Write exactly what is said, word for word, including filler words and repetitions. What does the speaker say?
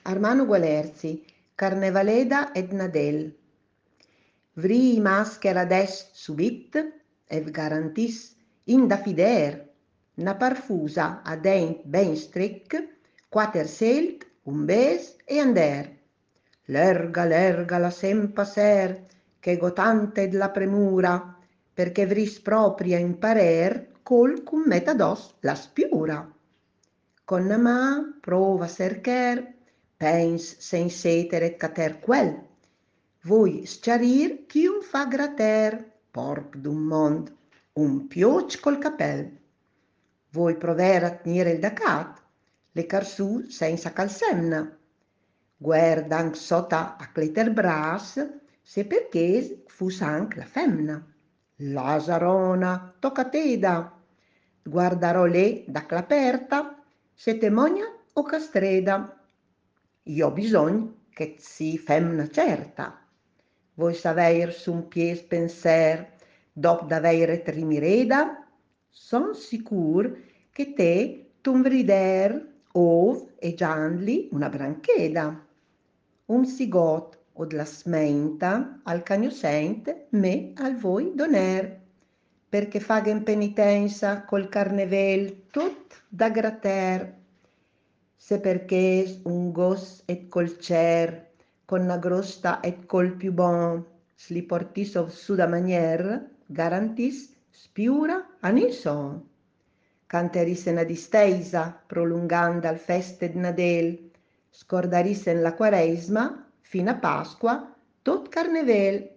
Armano Gualerzi, Carnevaleda ed Nadel. Vri maschera des subit, ev garantis in da fider, na parfusa adent ben stric, quater selt, un bes e ander. Lerga, lerga la sem passer, che gotante la premura, perché vris propria in parer, col cum metados la spiura. Con na mà prova cercher, pens sen setere cater quel. Vuoi schiarir chi un fa grater, porc d'un mond, un pioc col capel. Vuoi prover a tenere il dacat, le carsù senza calsemna. Guarda anche sota a cleter bras, se perché fus anche la femna. Lasarona, tocca teda. Guardarò lei da claperta, se te mogna o castreda. Io ho bisogno che si femna certa. Voi saveir sun pies penser, dop d'aveire trimireda, son sicur che te tun vrider, ov e giandli una brancheda. Un sigot od la smenta al cagnosente me al voi doner, perché faghen penitenza col carnevel tut da grater. Se perché un gos et col cer, con na grosta et col più bon, sli portis ov su da manier, garantis spiura a son. Canterisen a disteisa, prolunganda al feste d Nadel, scordarisen la quaresma, fino a Pasqua, tot carnevel.